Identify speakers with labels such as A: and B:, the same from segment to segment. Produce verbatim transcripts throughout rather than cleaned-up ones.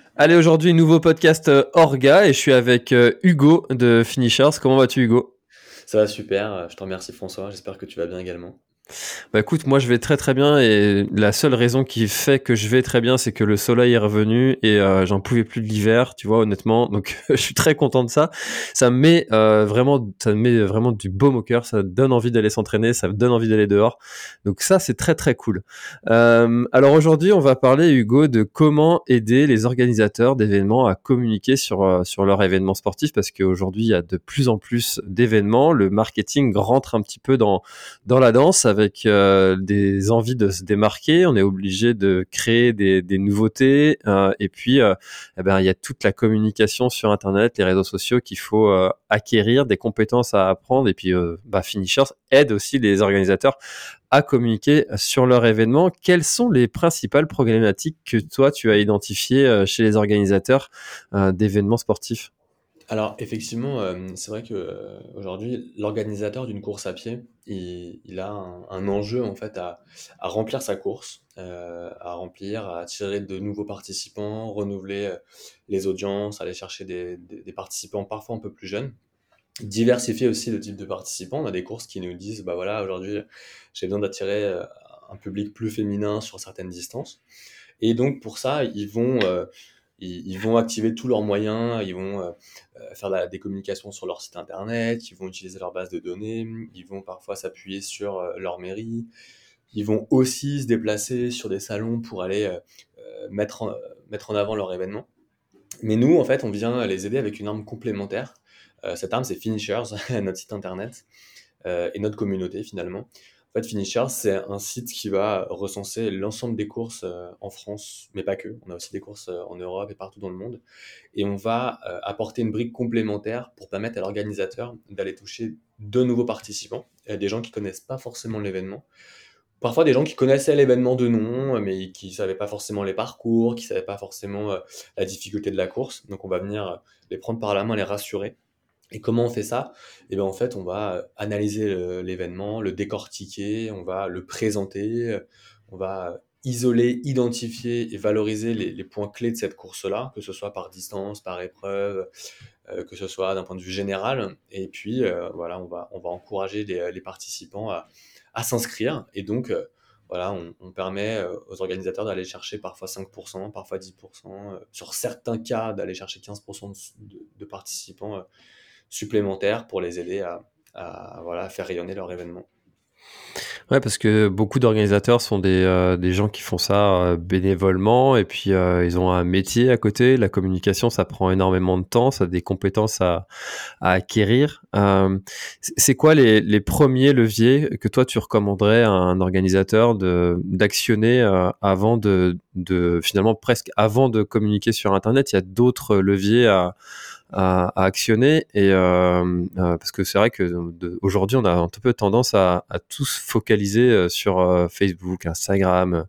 A: Allez, aujourd'hui, nouveau podcast euh, Orga et je suis avec euh, Hugo de Finishers. Comment vas-tu, Hugo?
B: Ça va super, euh, je te remercie François, j'espère que tu vas bien également.
A: Bah écoute, moi je vais très très bien et la seule raison qui fait que je vais très bien, c'est que le soleil est revenu et euh, j'en pouvais plus de l'hiver, tu vois, honnêtement. Donc je suis très content de ça. Ça me met euh, vraiment, ça me met vraiment du baume au cœur. Ça donne envie d'aller s'entraîner, ça me donne envie d'aller dehors. Donc ça, c'est très très cool. Euh, alors aujourd'hui, on va parler, Hugo, de comment aider les organisateurs d'événements à communiquer sur euh, sur leurs événements sportifs, parce qu'aujourd'hui, il y a de plus en plus d'événements. Le marketing rentre un petit peu dans dans la danse avec euh, des envies de se démarquer. On est obligé de créer des, des nouveautés. Euh, et puis, euh, eh ben, il y a toute la communication sur Internet, les réseaux sociaux qu'il faut euh, acquérir, des compétences à apprendre. Et puis, euh, bah, Finishers aide aussi les organisateurs à communiquer sur leur événement. Quelles sont les principales problématiques que toi, tu as identifiées euh, chez les organisateurs euh, d'événements sportifs?
B: Alors effectivement, euh, c'est vrai que euh, aujourd'hui, l'organisateur d'une course à pied, il, il a un, un enjeu en fait à, à remplir sa course, euh, à remplir, à attirer de nouveaux participants, renouveler euh, les audiences, aller chercher des, des- des participants parfois un peu plus jeunes, diversifier aussi le type de participants. On a des courses qui nous disent, bah voilà, aujourd'hui, j'ai besoin d'attirer euh, un public plus féminin sur certaines distances. Et donc pour ça, ils vont, euh, ils, ils vont activer tous leurs moyens, ils vont euh, euh, faire la- des communications sur leur site internet, ils vont utiliser leur base de données, ils vont parfois s'appuyer sur euh, leur mairie, ils vont aussi se déplacer sur des salons pour aller euh, euh, mettre, en, mettre en avant leur événement. Mais nous, en fait, on vient les aider avec une arme complémentaire. Euh, cette arme, c'est Finishers, notre site internet euh, et notre communauté finalement. En fait, Finisher, c'est un site qui va recenser l'ensemble des courses euh, en France, mais pas que. On a aussi des courses euh, en Europe et partout dans le monde. Et on va euh, apporter une brique complémentaire pour permettre à l'organisateur d'aller toucher de nouveaux participants, euh, des gens qui connaissent pas forcément l'événement. Parfois des gens qui connaissaient l'événement de nom, mais qui savaient pas forcément les parcours, qui savaient pas forcément euh, la difficulté de la course. Donc on va venir euh, les prendre par la main, les rassurer. Et comment on fait ça? Eh bien, en fait, on va euh, analyser le- l'événement, le décortiquer, on va le présenter, euh, on va isoler, identifier et valoriser les, les points clés de cette course-là, que ce soit par distance, par épreuve, euh, que ce soit d'un point de vue général. Et puis, euh, voilà, on va, on va encourager les, les participants à, à s'inscrire. Et donc, euh, voilà, on, on permet euh, aux organisateurs d'aller chercher parfois cinq pour cent, parfois dix pour cent, euh, sur certains cas, d'aller chercher quinze pour cent de, de- de participants euh, supplémentaires pour les aider à, à, voilà, à faire rayonner leur événement.
A: Ouais, parce que beaucoup d'organisateurs sont des, euh, des gens qui font ça euh, bénévolement et puis euh, ils ont un métier à côté. La communication, ça prend énormément de temps, ça a des compétences à, à acquérir. Euh, c'est c'est quoi les, les premiers leviers que toi tu recommanderais à un organisateur de d'actionner euh, avant de, de finalement presque avant de communiquer sur Internet? Il y a d'autres leviers à à, à actionner et euh, euh, parce que c'est vrai que de- aujourd'hui on a un peu tendance à, à tous focaliser euh, sur euh, Facebook, Instagram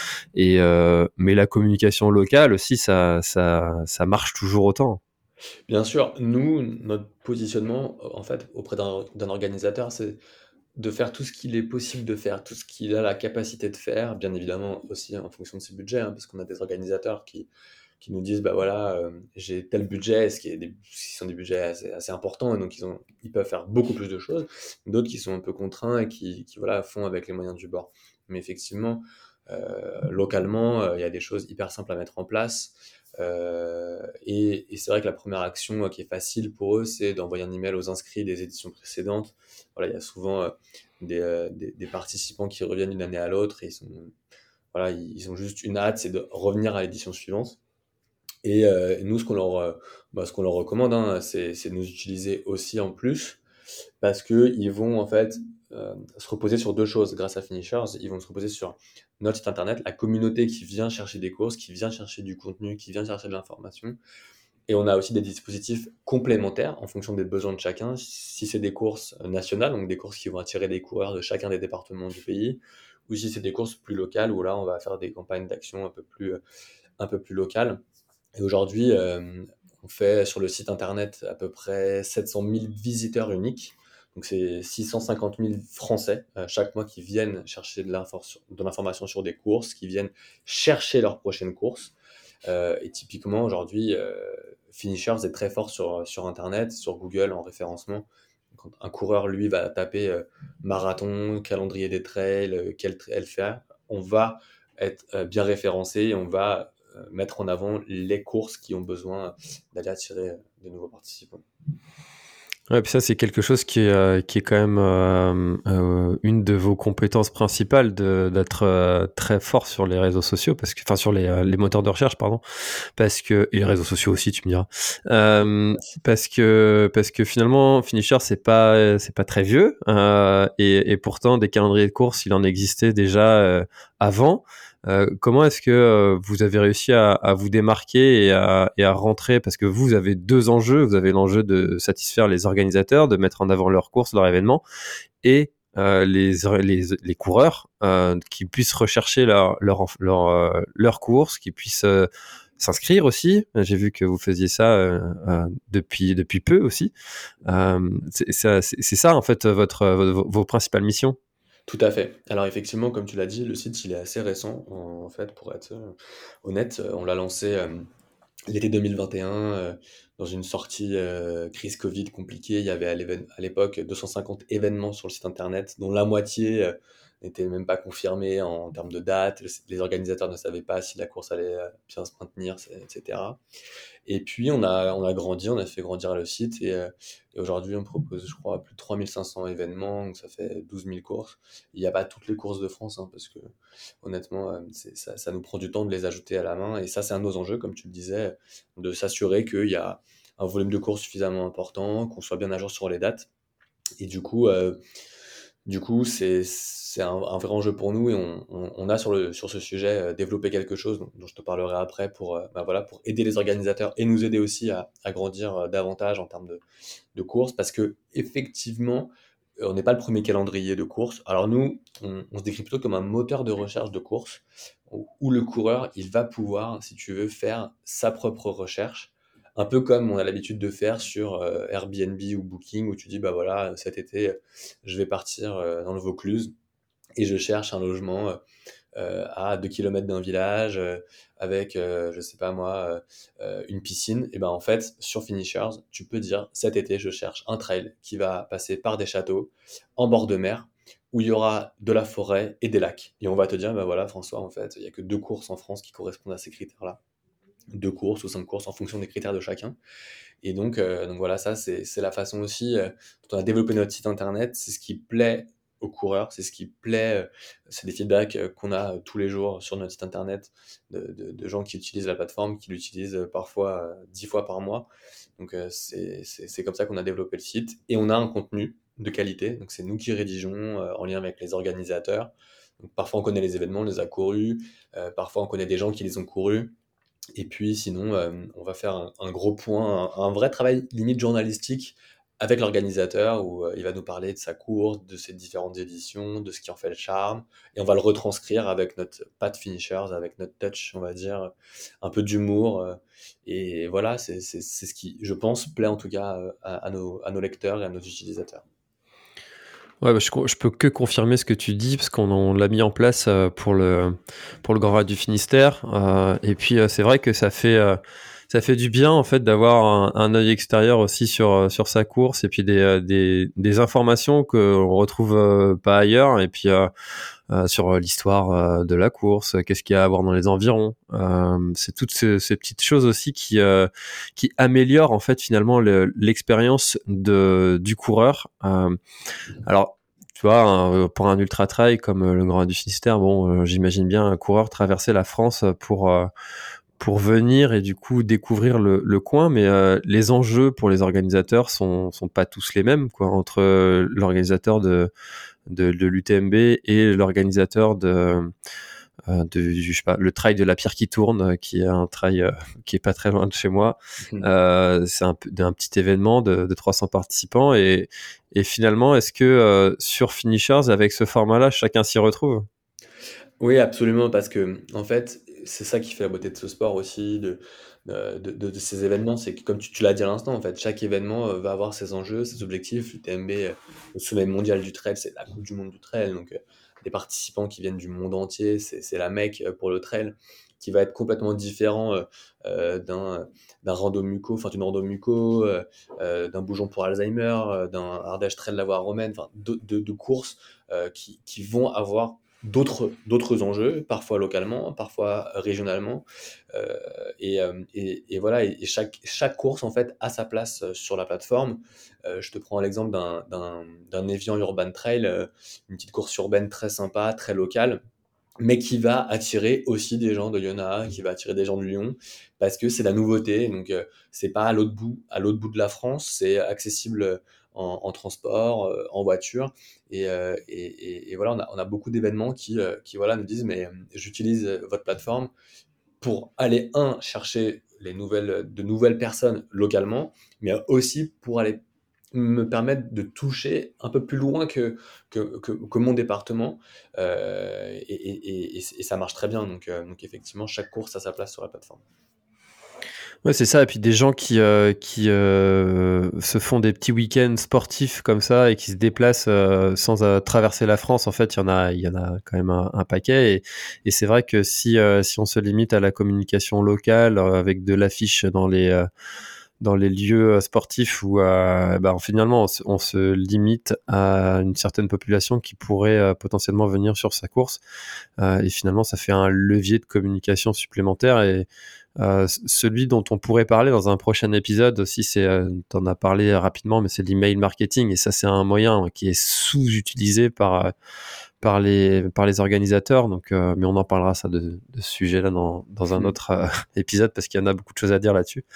A: et euh, mais la communication locale aussi ça ça ça marche toujours autant.
B: Bien sûr, nous, notre positionnement, en fait, auprès d'un d'un organisateur, c'est de faire tout ce qu'il est possible de faire, tout ce qu'il a la capacité de faire, bien évidemment aussi en fonction de ses budgets, hein, parce qu'on a des organisateurs qui, qui nous disent, bah voilà, euh, j'ai tel budget, ce qui, est des, ce qui sont des budgets assez, assez importants, et donc ils, ont, ils peuvent faire beaucoup plus de choses, d'autres qui sont un peu contraints et qui, qui voilà, font avec les moyens du bord. Mais effectivement, euh, localement, euh, il y a des choses hyper simples à mettre en place. Euh, et, et c'est vrai que la première action euh, qui est facile pour eux, c'est d'envoyer un email aux inscrits des éditions précédentes. Voilà, il y a souvent euh, des, euh, des, des participants qui reviennent d'une année à l'autre et ils sont, voilà, ils ont juste une hâte, c'est de revenir à l'édition suivante. Et euh, nous, ce qu'on leur, euh, bah, ce qu'on leur recommande, hein, c'est, c'est de nous utiliser aussi en plus, parce que ils vont en fait euh, se reposer sur deux choses grâce à Finishers. Ils vont se reposer sur notre site internet, la communauté qui vient chercher des courses, qui vient chercher du contenu, qui vient chercher de l'information. Et on a aussi des dispositifs complémentaires en fonction des besoins de chacun. Si c'est des courses nationales, donc des courses qui vont attirer des coureurs de chacun des départements du pays, ou si c'est des courses plus locales, où là on va faire des campagnes d'action un peu plus, un peu plus locales. Et aujourd'hui, euh, on fait sur le site internet à peu près sept cent mille visiteurs uniques. Donc c'est six cent cinquante mille Français euh, chaque mois qui viennent chercher de l'infor- de l'information sur des courses, qui viennent chercher leur prochaine course. Euh, et typiquement, aujourd'hui, euh, Finishers est très fort sur, sur Internet, sur Google en référencement. Quand un coureur, lui, va taper euh, marathon, calendrier des trails, euh, quel trail faire, on va être euh, bien référencé et on va euh, mettre en avant les courses qui ont besoin d'aller attirer euh, de nouveaux participants.
A: Ouais, puis ça, c'est quelque chose qui est, euh, qui est quand même euh, euh, une de vos compétences principales, de, d'être euh, très fort sur les réseaux sociaux, parce que, enfin, sur les, euh, les moteurs de recherche, pardon, parce que, et les réseaux sociaux aussi, tu me diras, euh, parce que, parce que finalement, Finisher, c'est pas, c'est pas très vieux, euh, et, et pourtant, des calendriers de course, il en existait déjà euh, avant. Euh, comment est-ce que euh, vous avez réussi à, à vous démarquer et à, et à rentrer, parce que vous avez deux enjeux, vous avez l'enjeu de satisfaire les organisateurs, de mettre en avant leurs courses, leurs événements, et euh, les, les, les coureurs euh, qui puissent rechercher leur, leur, leur, euh, leur course, qui puissent euh, s'inscrire aussi. J'ai vu que vous faisiez ça euh, euh, depuis, depuis peu aussi. Euh, c'est, c'est, c'est ça en fait votre, vos, vos principales missions.
B: Tout à fait. Alors effectivement, comme tu l'as dit, le site, il est assez récent, en, en fait, pour être euh, honnête. Euh, On l'a lancé euh, l'été deux mille vingt et un, euh, dans une sortie euh, crise Covid compliquée. Il y avait à l'éven- à l'époque deux cent cinquante événements sur le site internet, dont la moitié euh, n'était même pas confirmée en termes de date. Le- Les organisateurs ne savaient pas si la course allait euh, bien se maintenir, c'est- et cetera. Et puis on a, on a grandi, on a fait grandir le site et, euh, et aujourd'hui on propose, je crois, plus de trois mille cinq cents événements, donc ça fait douze mille courses. Il n'y a pas toutes les courses de France, hein, parce que honnêtement, euh, c'est- ça, ça nous prend du temps de les ajouter à la main. Et ça, c'est un de nos enjeux, comme tu le disais, de s'assurer qu'il y a un volume de courses suffisamment important, qu'on soit bien à jour sur les dates. Et du coup, euh, du coup, c'est c'est un, un vrai enjeu pour nous et on, on- on a sur le sur ce sujet euh, développé quelque chose dont, dont je te parlerai après pour euh, bah voilà pour aider les organisateurs et nous aider aussi à, à grandir euh, davantage en termes de, de courses parce que effectivement euh, on n'est pas le premier calendrier de course. Alors nous, on, on se décrit plutôt comme un moteur de recherche de course où, où le coureur il va pouvoir, si tu veux, faire sa propre recherche. Un peu comme on a l'habitude de faire sur euh, Airbnb ou Booking, où tu dis, bah voilà, cet été, je vais partir euh, dans le Vaucluse et je cherche un logement euh, euh, à deux kilomètres d'un village euh, avec, euh, je sais pas moi, euh, euh, une piscine. Et ben en fait, sur Finishers, tu peux dire cet été, je cherche un trail qui va passer par des châteaux en bord de mer où il y aura de la forêt et des lacs. Et on va te dire, ben voilà, François, en fait, il y a que deux courses en France qui correspondent à ces critères-là. Deux courses ou cinq courses en fonction des critères de chacun. Et donc, euh, donc voilà, ça, c'est c'est la façon aussi euh, dont on a développé notre site internet. C'est ce qui plaît aux coureurs, c'est ce qui plaît, euh, c'est des feedbacks euh, qu'on a euh, tous les jours sur notre site internet de, de- de gens qui utilisent la plateforme, qui l'utilisent euh, parfois euh, dix fois par mois. Donc euh, c'est c'est- c'est comme ça qu'on a développé le site. Et on a un contenu de qualité, donc c'est nous qui rédigeons euh, en lien avec les organisateurs. Donc, parfois on connaît les événements, on les a courus, euh, parfois on connaît des gens qui les ont courus. Et puis sinon, euh, on va faire un, un gros point, un, un vrai travail limite journalistique avec l'organisateur où euh, il va nous parler de sa course, de ses différentes éditions, de ce qui en fait le charme, et on va le retranscrire avec notre patte finishers, avec notre touch, on va dire, un peu d'humour. euh, et voilà, c'est c'est- c'est ce qui, je pense, plaît en tout cas euh, à, à nos, à nos lecteurs et à nos utilisateurs.
A: Ouais, bah, je, co- je peux que confirmer ce que tu dis parce qu'on on l'a mis en place euh, pour le pour le Grand Raid du Finistère. Euh, et puis euh, c'est vrai que ça fait euh, ça fait du bien en fait d'avoir un, un œil extérieur aussi sur euh, sur sa course et puis des euh, des, des informations que on retrouve euh, pas ailleurs et puis euh, euh, sur l'histoire euh, de la course, qu'est-ce qu'il y a à voir dans les environs. Euh, c'est toutes ces, ces petites choses aussi qui euh, qui améliorent en fait finalement le- l'expérience de du coureur. Euh, alors, tu vois, un- pour un ultra trail comme euh, le Grand Raid du Finistère, bon, euh, j'imagine bien un coureur traverser la France pour euh, pour venir et du coup découvrir le, le coin, mais euh, les enjeux pour les organisateurs sont sont pas tous les mêmes, quoi, entre euh, l'organisateur de de, de l'U T M B et l'organisateur de euh, de je sais pas le trail de la pierre qui tourne, euh, qui est un trail euh, qui est pas très loin de chez moi. Euh, c'est un, peu- un petit événement de, de trois cents participants et et finalement est-ce que euh, sur Finishers avec ce format-là chacun s'y retrouve?
B: Oui, absolument, parce que en fait, c'est ça qui fait la beauté de ce sport aussi, de, de, de- de ces événements, c'est que comme tu, tu l'as dit à l'instant, en fait, chaque événement euh, va avoir ses enjeux, ses objectifs. L'U T M B, euh, le sommet mondial du trail, c'est la Coupe du monde du trail, donc euh, des participants qui viennent du monde entier, c'est c'est la Mecque euh, pour le trail. qui va être complètement différent euh, euh, d'un, d'un rando muco, enfin d'une rando muco, euh, euh, d'un bougeon pour Alzheimer, euh, d'un Ardèche Trail de la voie romaine, enfin de, de, de courses euh, qui, qui vont avoir d'autres, d'autres enjeux, parfois localement, parfois régionalement. Euh, et, euh, et, et voilà, et, et chaque, chaque course en fait a sa place euh, sur la plateforme. Euh, je te prends l'exemple d'un, d'un, d'un Evian Urban Trail, euh, une petite course urbaine très sympa, très locale, mais qui va attirer aussi des gens de Yona, qui va attirer des gens de Lyon, parce que c'est la nouveauté. Donc, euh, c'est pas à l'autre bout, à l'autre bout de la France, c'est accessible en, en transport, euh, en voiture. Et, euh, et, et, et voilà, on a, on a beaucoup d'événements qui, euh, qui voilà, nous disent, mais euh, j'utilise votre plateforme pour aller, un, chercher les nouvelles, de nouvelles personnes localement, mais aussi pour aller me permettre de toucher un peu plus loin que, que, que, que mon département. Euh, et, et, et, et ça marche très bien. Donc, euh, donc effectivement, chaque course a sa place sur la plateforme.
A: Ouais, c'est ça. Et puis des gens qui, euh, qui euh, se font des petits week-ends sportifs comme ça et qui se déplacent euh, sans euh, traverser la France. En fait, il y en a, il y en a quand même un, un paquet. Et, et c'est vrai que si, euh, si on se limite à la communication locale euh, avec de l'affiche dans les euh, dans les lieux sportifs où euh, bah, finalement on se, on se limite à une certaine population qui pourrait euh, potentiellement venir sur sa course euh, et finalement ça fait un levier de communication supplémentaire et euh, celui dont on pourrait parler dans un prochain épisode aussi, c'est, euh, t'en as parlé rapidement, mais c'est l'email marketing et ça c'est un moyen qui est sous-utilisé par par les par les organisateurs. Donc, euh, mais on en parlera ça de, de ce sujet-là dans dans un autre euh, épisode parce qu'il y en a beaucoup de choses à dire là-dessus.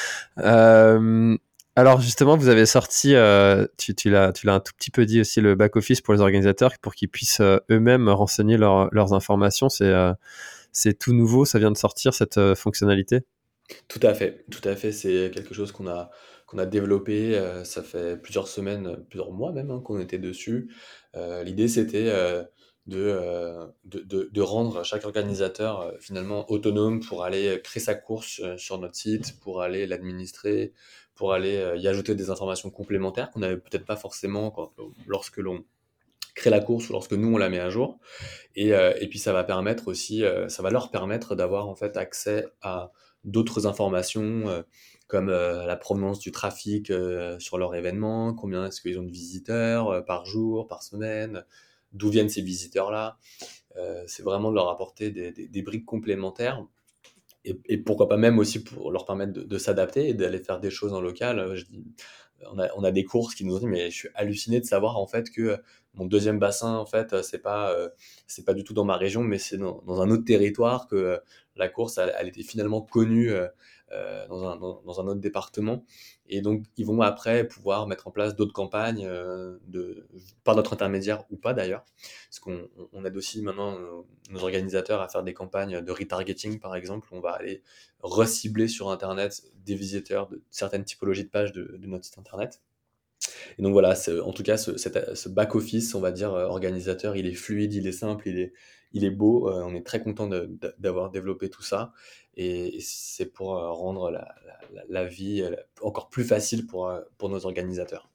A: Euh, alors justement, vous avez sorti, euh, tu, tu l'as tu l'as un tout petit peu dit aussi, le back office pour les organisateurs pour qu'ils puissent euh, eux-mêmes renseigner leur, leurs informations. C'est euh, c'est tout nouveau, ça vient de sortir cette euh, fonctionnalité.
B: Tout à fait, tout à fait. C'est quelque chose qu'on a, qu'on a développé. Euh, ça fait plusieurs semaines, plusieurs mois même hein, qu'on était dessus. Euh, l'idée, c'était euh, de, euh, de, de, de rendre chaque organisateur euh, finalement autonome pour aller créer sa course euh, sur notre site, pour aller l'administrer, pour aller euh, y ajouter des informations complémentaires qu'on n'avait peut-être pas forcément quand, lorsque l'on crée la course ou lorsque nous on la met à jour. Et, euh, et puis ça va permettre aussi, euh, ça va leur permettre d'avoir en fait accès à d'autres informations euh, comme euh, la provenance du trafic euh, sur leur événement, combien est-ce qu'ils ont de visiteurs euh, par jour, par semaine, d'où viennent ces visiteurs-là. Euh, c'est vraiment de leur apporter des, des, des briques complémentaires et, et pourquoi pas même aussi pour leur permettre de, de s'adapter et d'aller faire des choses en local. Je dis, on a, on a des courses qui nous ont dit, mais je suis halluciné de savoir en fait que mon deuxième bassin, en fait, c'est pas, euh, c'est pas du tout dans ma région, mais c'est dans, dans un autre territoire que euh, la course, elle, elle était finalement connue euh, euh, dans, un, dans, dans un autre département. Et donc, ils vont après pouvoir mettre en place d'autres campagnes, euh, de, par notre intermédiaire ou pas d'ailleurs. Parce qu'on on aide aussi maintenant nos, nos organisateurs à faire des campagnes de retargeting, par exemple. On va aller recibler sur Internet des visiteurs de certaines typologies de pages de, de notre site Internet. Et donc voilà, c'est, en tout cas, ce, cette- ce back-office, on va dire, euh, organisateur, il est fluide, il est simple, il est, il est beau. Euh, on est très content de- de- d'avoir développé tout ça. Et, et c'est pour euh, rendre la, la- la vie euh, encore plus facile pour, euh, pour nos organisateurs.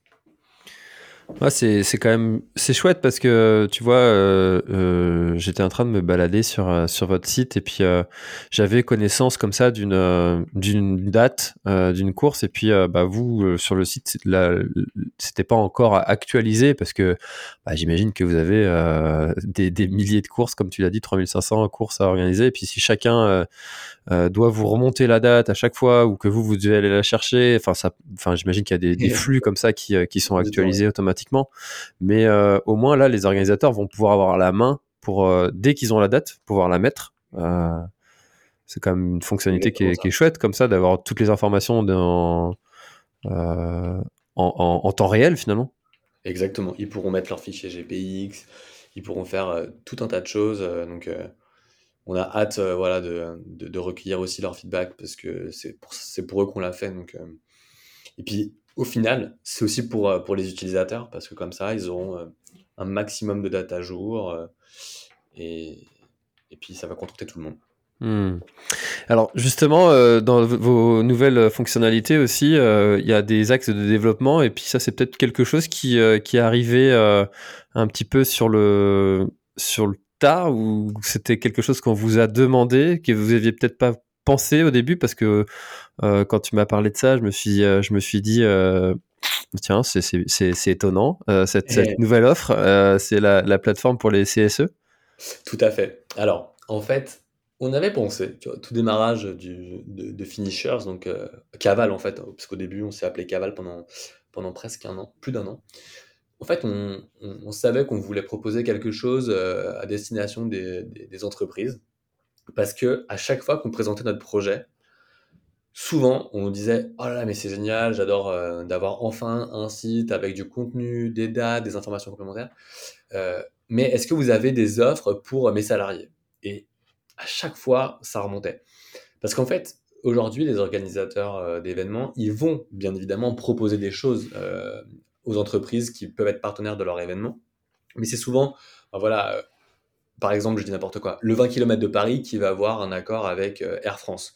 A: Ouais, c'est c'est quand même c'est chouette parce que tu vois euh, euh, j'étais en train de me balader sur euh, sur votre site et puis euh, j'avais connaissance comme ça d'une euh, d'une date euh, d'une course et puis euh, bah vous euh, sur le site là c'était pas encore actualisé parce que bah, j'imagine que vous avez euh, des des milliers de courses comme tu l'as dit trois mille cinq cents courses à organiser et puis si chacun euh, euh, doit vous remonter la date à chaque fois ou que vous vous devez aller la chercher. Enfin, ça, enfin, j'imagine qu'il y a des, des flux comme ça qui, euh, qui sont
B: Complètement, ouais.
A: actualisés automatiquement. Mais euh, au moins là, les organisateurs vont pouvoir avoir la main pour euh, dès qu'ils ont la date, pouvoir la mettre. Euh, c'est quand même une
B: C'est
A: fonctionnalité qui
B: exactement
A: est, qui
B: ça.
A: est chouette comme ça d'avoir toutes les informations dans, euh, en, en, en temps réel finalement.
B: Exactement. Ils pourront mettre leur fichier G P X, ils pourront faire euh, tout un tas de choses. euh, donc, euh, on a hâte euh, voilà, de, de, de recueillir aussi leur feedback parce que c'est pour, c'est pour eux qu'on l'a fait. Donc, euh, et puis, au final, c'est aussi pour, euh, pour les utilisateurs parce que comme ça, ils auront euh, un maximum de data à jour euh, et, et puis ça va contenter tout le monde.
A: Hmm. Alors justement, euh, dans v- vos nouvelles fonctionnalités aussi, euh, il y a des axes de développement et puis ça c'est peut-être quelque chose qui, euh, qui est arrivé euh, un petit peu sur le, sur le tard ou c'était quelque chose qu'on vous a demandé, que vous aviez peut-être pas pensé au début? Parce que euh, quand tu m'as parlé de ça, je me suis, euh, je me suis dit, euh, tiens, c'est, c'est, c'est, c'est étonnant, euh, cette, cette nouvelle offre, euh, c'est la, la plateforme pour les C S E.
B: Tout à fait. Alors, en fait, on avait pensé, tu vois, tout démarrage du, de, de Finishers, donc euh, Caval en fait, hein, parce qu'au début on s'est appelé Caval pendant, pendant presque un an, plus d'un an. En fait, on, on- on savait qu'on voulait proposer quelque chose euh, à destination des, des- des entreprises, parce que à chaque fois qu'on présentait notre projet, souvent on nous disait: «Oh là là, mais c'est génial, j'adore euh, d'avoir enfin un site avec du contenu, des dates, des informations complémentaires. Euh, mais est-ce que vous avez des offres pour mes salariés?» Et à chaque fois, ça remontait. Parce qu'en fait, aujourd'hui, les organisateurs euh, d'événements, ils vont bien évidemment proposer des choses euh, aux entreprises qui peuvent être partenaires de leur événement. Mais c'est souvent, ben voilà, euh, par exemple, je dis n'importe quoi, le vingt kilomètres de Paris qui va avoir un accord avec euh, Air France.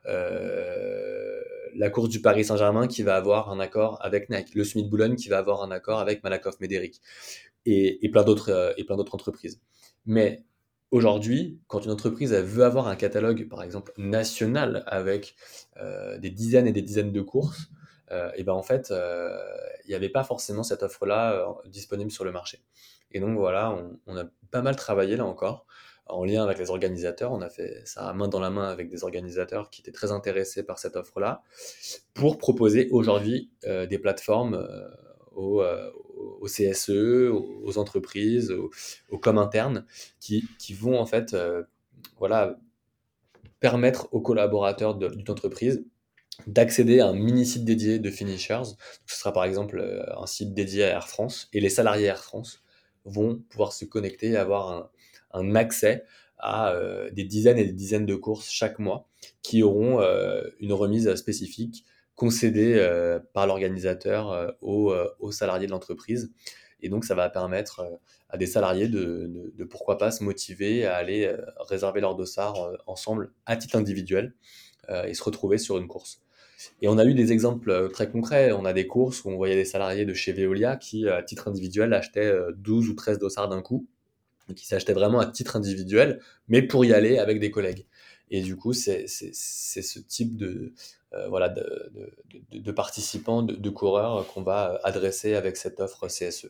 B: Euh, la course du Paris Saint-Germain qui va avoir un accord avec Nike. Le Summit Boulogne qui va avoir un accord avec Malakoff Médéric et, et plein d'autres euh, et plein d'autres entreprises. Mais aujourd'hui, quand une entreprise elle veut avoir un catalogue, par exemple national, avec euh, des dizaines et des dizaines de courses, euh, et ben en fait, euh, il n'y avait pas forcément cette offre-là euh, disponible sur le marché. Et donc voilà, on, on a pas mal travaillé là encore en lien avec les organisateurs. On a fait ça main dans la main avec des organisateurs qui étaient très intéressés par cette offre-là pour proposer aujourd'hui euh, des plateformes euh, aux, euh, aux C S E, aux, aux entreprises, aux, aux coms internes, qui, qui vont en fait euh, voilà, permettre aux collaborateurs de- d'une entreprise d'accéder à un mini-site dédié de finishers. Donc, ce sera par exemple euh, un site dédié à Air France, et les salariés Air France vont pouvoir se connecter et avoir un, un accès à euh, des dizaines et des dizaines de courses chaque mois qui auront euh, une remise spécifique concédée euh, par l'organisateur euh, aux, euh, aux salariés de l'entreprise. Et donc, ça va permettre euh, à des salariés de, de, de pourquoi pas se motiver à aller euh, réserver leur dossard euh, ensemble à titre individuel euh, et se retrouver sur une course. Et on a eu des exemples euh, très concrets. On a des courses où on voyait des salariés de chez Veolia qui, à titre individuel, achetaient euh, douze ou treize dossards d'un coup, donc ils s'achetaient vraiment à titre individuel, mais pour y aller avec des collègues. Et du coup, c'est c'est- c'est ce type de, euh, voilà, de, de- de- de participants, de, de coureurs qu'on va adresser avec cette offre C S E.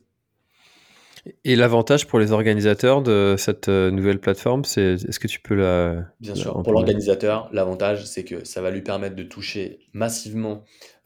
A: Et l'avantage pour les organisateurs de cette euh, nouvelle plateforme, c'est, est-ce que tu peux la,
B: Bien
A: la-
B: sûr,
A: un
B: pour
A: peu la-
B: l'organisateur, l'avantage, c'est que ça va lui permettre de toucher massivement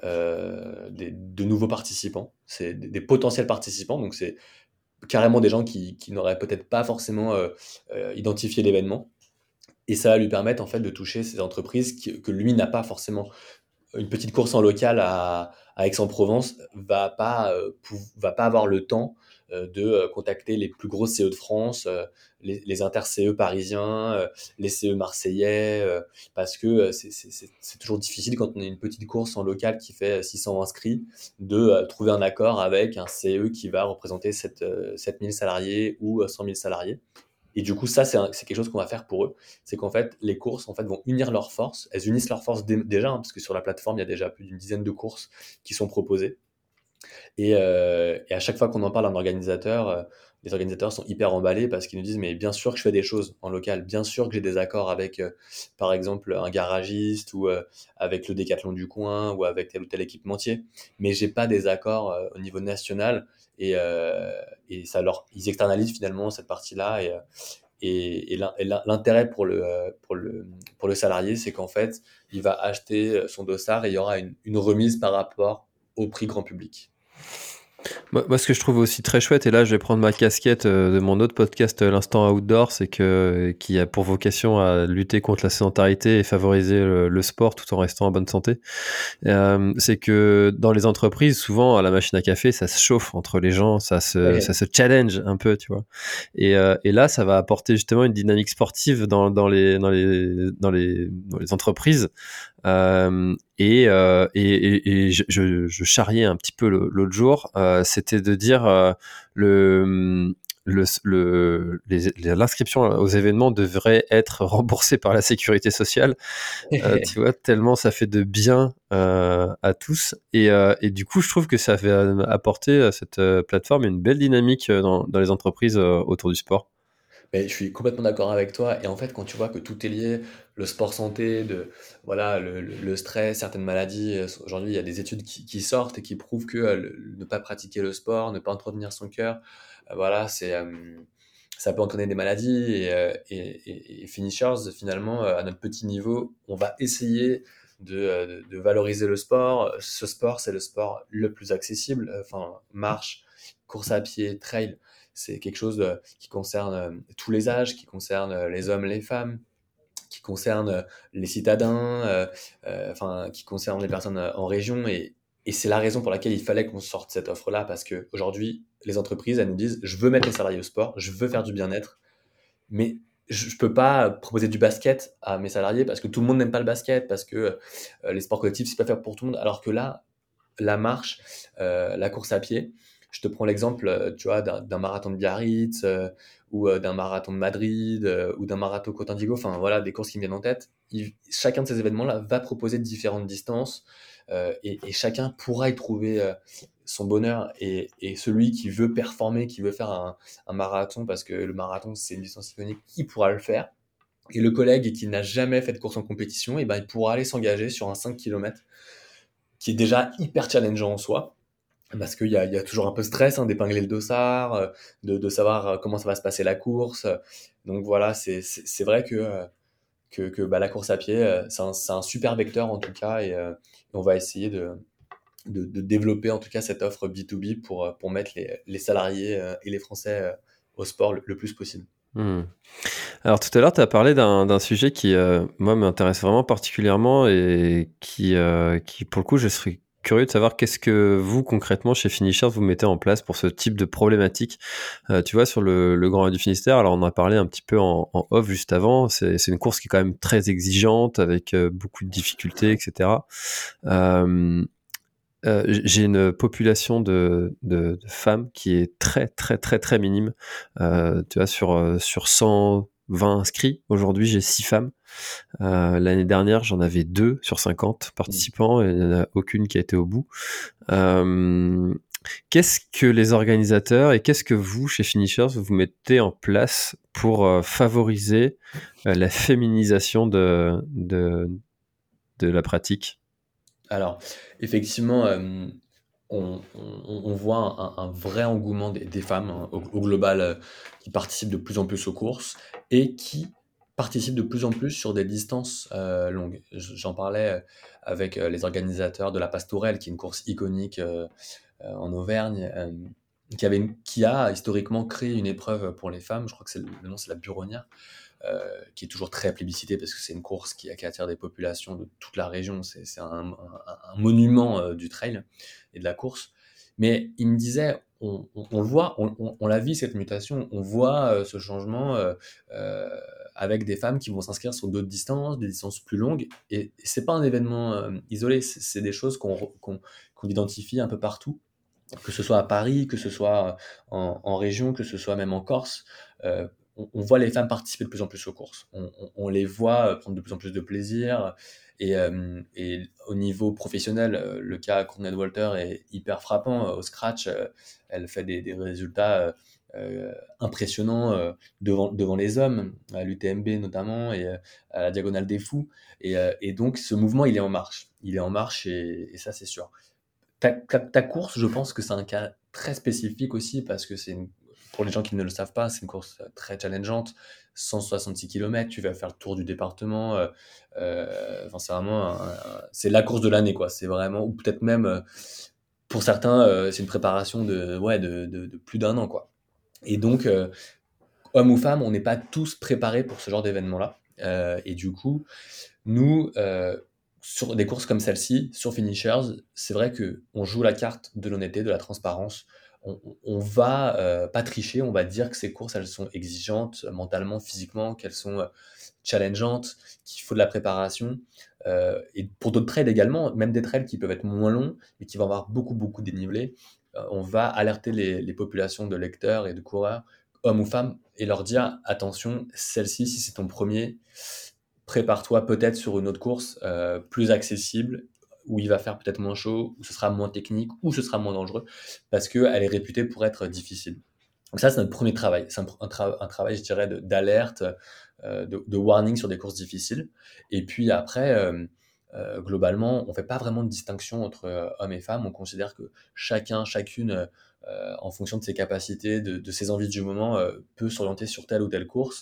B: euh, des- de nouveaux participants, c'est des, des potentiels participants, donc c'est carrément des gens qui, qui n'auraient peut-être pas forcément euh, euh, identifié l'événement, et ça va lui permettre en fait de toucher ces entreprises qui- que lui n'a pas forcément. Une petite course en local à, à Aix-en-Provence va pas, euh, pou- va pas avoir le temps euh, de euh, contacter les plus grosses C E de France, euh, les, les inter-C E parisiens, euh, les C E marseillais, euh, parce que euh, c'est c'est- c'est- c'est toujours difficile quand on a une petite course en local qui fait six cents inscrits de euh, trouver un accord avec un C E qui va représenter sept, euh, sept mille salariés ou euh, cent mille salariés. Et du coup, ça, c'est un- c'est quelque chose qu'on va faire pour eux. C'est qu'en fait, les courses en fait, vont unir leurs forces. Elles unissent leurs forces dé- déjà, hein, parce que sur la plateforme, il y a déjà plus d'une dizaine de courses qui sont proposées. Et, euh, et à chaque fois qu'on en parle à un organisateur, euh, les organisateurs sont hyper emballés parce qu'ils nous disent, mais bien sûr que je fais des choses en local, bien sûr que j'ai des accords avec, euh, par exemple, un garagiste ou euh, avec le Décathlon du coin ou avec tel ou tel équipementier, mais j'ai pas des accords euh, au niveau national. Et, euh, et ça leur, ils externalisent finalement cette partie-là. Et, euh, et, et l'in- et l'in- l'intérêt pour le, euh, pour le, pour le salarié, c'est qu'en fait, il va acheter son dossard et il y aura une, une remise par rapport au prix grand public.
A: Moi, moi, ce que je trouve aussi très chouette, et là, je vais prendre ma casquette euh, de mon autre podcast, euh, l'Instant Outdoor, c'est que euh, qui a pour vocation à lutter contre la sédentarité et favoriser le, le sport tout en restant en bonne santé. Euh, c'est que dans les entreprises, souvent à la machine à café, ça se chauffe entre les gens, ça se, ça se challenge un peu, tu vois. Et, euh, et là, ça va apporter justement une dynamique sportive dans, dans les, dans les, dans les, dans les entreprises. Euh, et, euh, et, et, et je, je, je charriais un petit peu le- l'autre jour, euh, c'était de dire euh, le, le, le, les- les- l'inscription aux événements devrait être remboursée par la sécurité sociale. Euh, tu vois, tellement ça fait de bien euh, à tous. Et, euh, et du coup, je trouve que ça fait apporter à cette euh, plateforme une belle dynamique euh, dans, dans les entreprises euh, autour du sport.
B: Mais je suis complètement d'accord avec toi. Et en fait, quand tu vois que tout est lié, le sport santé, de, voilà, le, le- le stress, certaines maladies, euh, aujourd'hui, il y a des études qui, qui sortent et qui prouvent que euh, le- ne pas pratiquer le sport, ne pas entretenir son cœur, euh, voilà, c'est, euh, ça peut entraîner des maladies. Et, euh, et, et- et finishers, finalement, euh, à notre petit niveau, on va essayer de, euh, de- de valoriser le sport. Ce sport, c'est le sport le plus accessible. Enfin, marche, course à pied, trail, c'est quelque chose de- qui concerne euh, tous les âges, qui concerne euh, les hommes, les femmes, qui concerne euh, les citadins, euh, euh, enfin, qui concerne les personnes euh, en région. Et, et c'est la raison pour laquelle il fallait qu'on sorte cette offre-là, parce qu'aujourd'hui, les entreprises, elles nous disent, je veux mettre les salariés au sport, je veux faire du bien-être, mais je, je peux pas proposer du basket à mes salariés parce que tout le monde n'aime pas le basket, parce que euh, les sports collectifs, c'est pas fait pour tout le monde, alors que là, la marche, euh, la course à pied. Je te prends l'exemple, euh, tu vois, d'un d'un marathon de Biarritz, euh, ou euh, d'un marathon de Madrid, euh, ou d'un marathon Côte d'Indigo. Enfin, voilà, des courses qui me viennent en tête. Il- chacun de ces événements-là va proposer différentes distances, euh, et, et chacun pourra y trouver euh, son bonheur. Et, et celui qui veut performer, qui veut faire un, un marathon, parce que le marathon, c'est une distance iconique, il pourra le faire. Et le collègue qui n'a jamais fait de course en compétition, et ben, il pourra aller s'engager sur un cinq kilomètres qui est déjà hyper challengeant en soi, parce qu'il y a, il y a toujours un peu de stress, hein, d'épingler le dossard, euh, de, de savoir euh, comment ça va se passer la course. Donc voilà, c'est, c'est, c'est vrai que, euh, que, que bah, la course à pied, euh, c'est un, c'est un super vecteur en tout cas, et, euh, et on va essayer de, de, de développer en tout cas cette offre B deux B pour, euh, pour mettre les, les salariés euh, et les Français euh, au sport le, le plus possible.
A: Hmm. Alors tout à l'heure, tu as parlé d'un d'un sujet qui, euh, moi, m'intéresse vraiment particulièrement et qui, euh, qui, pour le coup, je serais curieux de savoir qu'est-ce que vous, concrètement, chez Finishers, vous mettez en place pour ce type de problématique. Euh, tu vois, sur le, le Grand Raid du Finistère, alors on en a parlé un petit peu en, en off juste avant, c'est c'est une course qui est quand même très exigeante, avec euh, beaucoup de difficultés, et cetera. Euh, euh, j'ai une population de, de, de femmes qui est très très très très minime. Euh, tu vois, sur euh, sur cent vingt inscrits, aujourd'hui j'ai six femmes. Euh, l'année dernière j'en avais deux sur cinquante
B: Mm.
A: participants et il n'y en a aucune qui a été au bout. Euh, qu'est-ce que les organisateurs et qu'est-ce que vous chez Finishers vous mettez en place pour euh, favoriser euh, la féminisation de, de de la pratique?
B: Alors, effectivement, euh, on, on- on voit un, un vrai engouement des, des femmes, hein, au, au global, euh, qui participent de plus en plus aux courses et qui participent de plus en plus sur des distances euh, longues. J- J'en parlais euh, avec euh, les organisateurs de la Pastourelle, qui est une course iconique euh, euh, en Auvergne, euh, qui avait une- qui a historiquement créé une épreuve pour les femmes. Je crois que c'est le, le nom, c'est la Buronnière, euh, qui est toujours très plébiscité parce que c'est une course qui, qui attire des populations de toute la région. C'est c'est un, un- un monument euh, du trail et de la course. Mais il me disait, on, on- on le voit, on, on- on la vit cette mutation, on voit euh, ce changement euh, euh, avec des femmes qui vont s'inscrire sur d'autres distances, des distances plus longues. Et, et c'est pas un événement euh, isolé, c'est c'est des choses qu'on re- qu'on qu'on identifie un peu partout, que ce soit à Paris, que ce soit en, en région, que ce soit même en Corse. Euh, on, on voit les femmes participer de plus en plus aux courses. On, on- on les voit euh, prendre de plus en plus de plaisir. Et, euh, et au niveau professionnel, euh, le cas Courtney Walter est hyper frappant. Euh, Au scratch, euh, elle fait des, des résultats euh, euh, impressionnants euh, devant, devant les hommes, à l'U T M B notamment, et euh, à la Diagonale des Fous. Et, euh, et donc ce mouvement, il est en marche. Il est en marche, et, et ça, c'est sûr. Ta, ta- ta course, je pense que c'est un cas très spécifique aussi, parce que c'est une- pour les gens qui ne le savent pas, c'est une course euh, très challengeante. cent soixante-six kilomètres, tu vas faire le tour du département. euh, euh, enfin, c'est vraiment un- un- c'est la course de l'année, quoi. C'est vraiment, ou peut-être même euh, pour certains, euh, c'est une préparation de, ouais, de, de- de plus d'un an, quoi. Et donc, euh, hommes ou femmes, on n'est pas tous préparés pour ce genre d'événement-là. Euh, et du coup, nous, euh, sur des courses comme celle-ci, sur Finishers, c'est vrai que on joue la carte de l'honnêteté, de la transparence. On, on va euh, pas tricher, on va dire que ces courses, elles sont exigeantes euh, mentalement, physiquement, qu'elles sont euh, challengeantes, qu'il faut de la préparation. Euh, et pour d'autres trails également, même des trails qui peuvent être moins longs, mais qui vont avoir beaucoup, beaucoup de dénivelé, euh, on va alerter les, les populations de lecteurs et de coureurs, hommes ou femmes, et leur dire, attention, celle-ci, si c'est ton premier, prépare-toi peut-être sur une autre course euh, plus accessible, où il va faire peut-être moins chaud, où ce sera moins technique, où ce sera moins dangereux, parce qu'elle est réputée pour être difficile. Donc ça, c'est notre premier travail. C'est un, un, tra- un travail, je dirais, de- d'alerte, euh, de, de warning sur des courses difficiles. Et puis après, euh, euh, globalement, on fait pas vraiment de distinction entre euh, hommes et femmes. On considère que chacun, chacune, euh, en fonction de ses capacités, de, de ses envies du moment, euh, peut s'orienter sur telle ou telle course.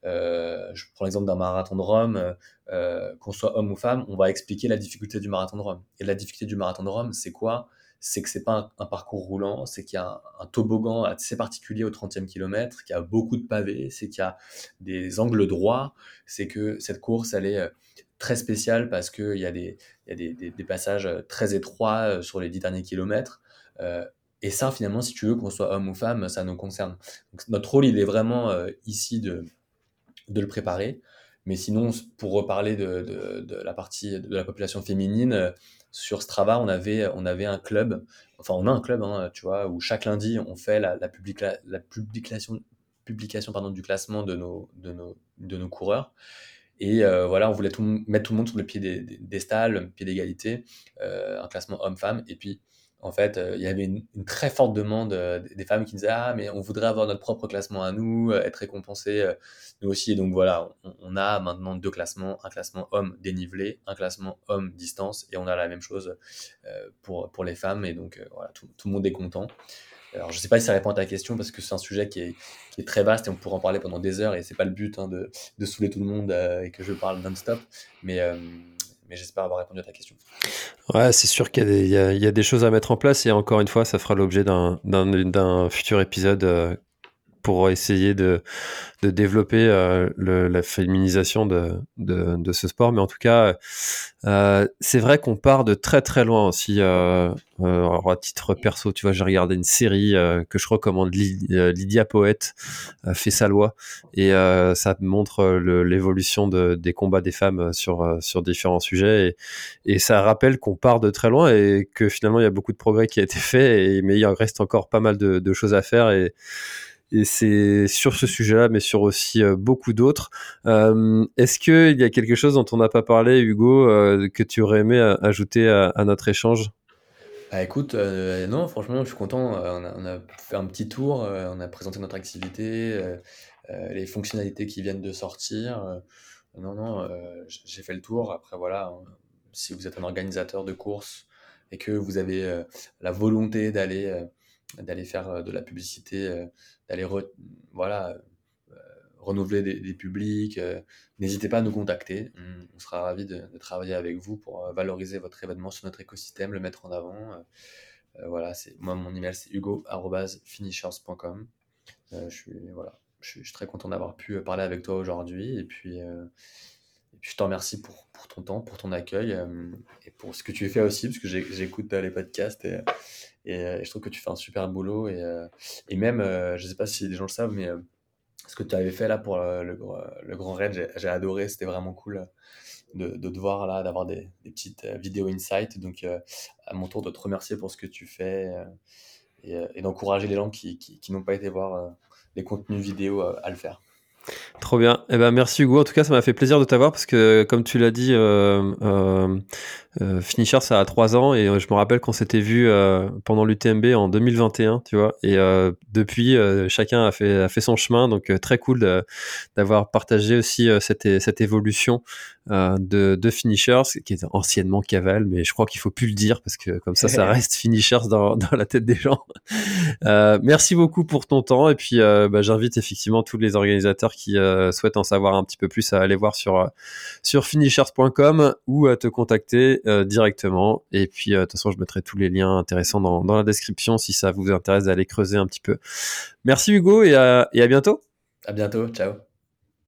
B: Euh, je prends l'exemple d'un marathon de Rome. Euh, qu'on soit homme ou femme, on va expliquer la difficulté du marathon de Rome. Et la difficulté du marathon de Rome, c'est quoi? C'est que c'est pas un, un parcours roulant, c'est qu'il y a un, un toboggan assez particulier au trentième kilomètre, qu'il y a beaucoup de pavés, c'est qu'il y a des angles droits, c'est que cette course, elle est euh, très spéciale parce qu'il y a, des, il y a des, des, des passages euh, très étroits euh, sur les dix derniers kilomètres. Euh, et ça, finalement, si tu veux qu'on soit homme ou femme, ça nous concerne. Donc, notre rôle, il est vraiment euh, ici de, de le préparer. Mais sinon, pour reparler de, de, de la partie de la population féminine, euh, sur Strava, on avait, on avait un club, enfin on a un club, hein, tu vois, où chaque lundi, on fait la, la, publica- la publication, publication pardon, du classement de nos, de nos, de nos coureurs. Et euh, voilà, on voulait tout, mettre tout le monde sur le pied des, des, des stalles, le pied d'égalité, euh, un classement homme-femme. Et puis, en fait, euh, il y avait une, une très forte demande euh, des femmes qui disaient ah mais on voudrait avoir notre propre classement à nous, euh, être récompensé euh, nous aussi. Et donc voilà, on, on a maintenant deux classements, un classement homme dénivelé, un classement homme distance, et on a la même chose euh, pour pour les femmes. Et donc euh, voilà, tout, tout le monde est content. Alors, je ne sais pas si ça répond à ta question parce que c'est un sujet qui est, qui est très vaste et on pourrait en parler pendant des heures et c'est pas le but hein, de, de saouler tout le monde euh, et que je parle non-stop. Mais, euh, mais j'espère avoir répondu à ta question.
A: Ouais, c'est sûr qu'il y a, des, il y, a, il y a des choses à mettre en place et encore une fois, ça fera l'objet d'un, d'un, d'un futur épisode euh, pour essayer de, de développer euh, le, la féminisation de, de, de ce sport. Mais en tout cas, euh, c'est vrai qu'on part de très très loin aussi. Euh, euh, alors à titre perso, tu vois, j'ai regardé une série euh, que je recommande, Lydia Poète, euh, fait sa loi, et euh, ça montre le, l'évolution de, des combats des femmes sur, euh, sur différents sujets. Et, et ça rappelle qu'on part de très loin et que finalement il y a beaucoup de progrès qui a été fait, et, mais il reste encore pas mal de, de choses à faire. Et et c'est sur ce sujet-là, mais sur aussi euh, beaucoup d'autres. Euh, est-ce qu'il y a quelque chose dont on n'a pas parlé, Hugo, euh, que tu aurais aimé euh, ajouter à, à notre échange?
B: Bah écoute, euh, non, franchement, je suis content. Euh, on a, on a fait un petit tour, euh, on a présenté notre activité, euh, euh, les fonctionnalités qui viennent de sortir. Euh, non, non, euh, j- j'ai fait le tour. Après, voilà, hein, si vous êtes un organisateur de courses et que vous avez euh, la volonté d'aller euh, d'aller faire euh, de la publicité, euh, d'aller re- voilà, euh, renouveler des, des publics, euh, n'hésitez pas à nous contacter. On, on sera ravis de, de travailler avec vous pour euh, valoriser votre événement sur notre écosystème, le mettre en avant. Euh, euh, voilà, c'est, moi, mon email, c'est hugo arobase finishers point com. Euh, je suis, voilà, je suis, je suis très content d'avoir pu euh, parler avec toi aujourd'hui. Et puis, euh, et puis je te remercie pour, pour ton temps, pour ton accueil euh, et pour ce que tu fais aussi, parce que j'ai- j'écoute euh, les podcasts et, et, euh, et je trouve que tu fais un super boulot. Et, euh, et même, euh, je ne sais pas si les gens le savent, mais euh, ce que tu avais fait là pour euh, le, le Grand Raid, j'ai j'ai adoré, c'était vraiment cool euh, de, de te voir là, d'avoir des, des petites euh, vidéos insight. Donc, euh, à mon tour de te remercier pour ce que tu fais euh, et, euh, et d'encourager les gens qui, qui, qui n'ont pas été voir euh, les contenus vidéo euh, à le faire.
A: Trop bien. Eh ben, merci Hugo. En tout cas, ça m'a fait plaisir de t'avoir parce que, comme tu l'as dit, euh, euh, euh, Finisher, ça a trois ans et euh, je me rappelle qu'on s'était vu euh, pendant l'U T M B en deux mille vingt et un, tu vois. Et euh, depuis, euh, chacun a fait, a fait son chemin. Donc, euh, très cool de, d'avoir partagé aussi euh, cette, cette évolution euh, de, de Finishers, qui était anciennement Cavale, mais je crois qu'il faut plus le dire parce que comme ça, ça reste Finishers dans, dans la tête des gens. Euh, merci beaucoup pour ton temps et puis euh, bah, j'invite effectivement tous les organisateurs qui euh, souhaitent en savoir un petit peu plus à aller voir sur euh, sur finishers point com ou à te contacter euh, directement. Et puis euh, de toute façon, je mettrai tous les liens intéressants dans, dans la description si ça vous intéresse d'aller creuser un petit peu. Merci Hugo et à, et à bientôt.
B: À bientôt, ciao.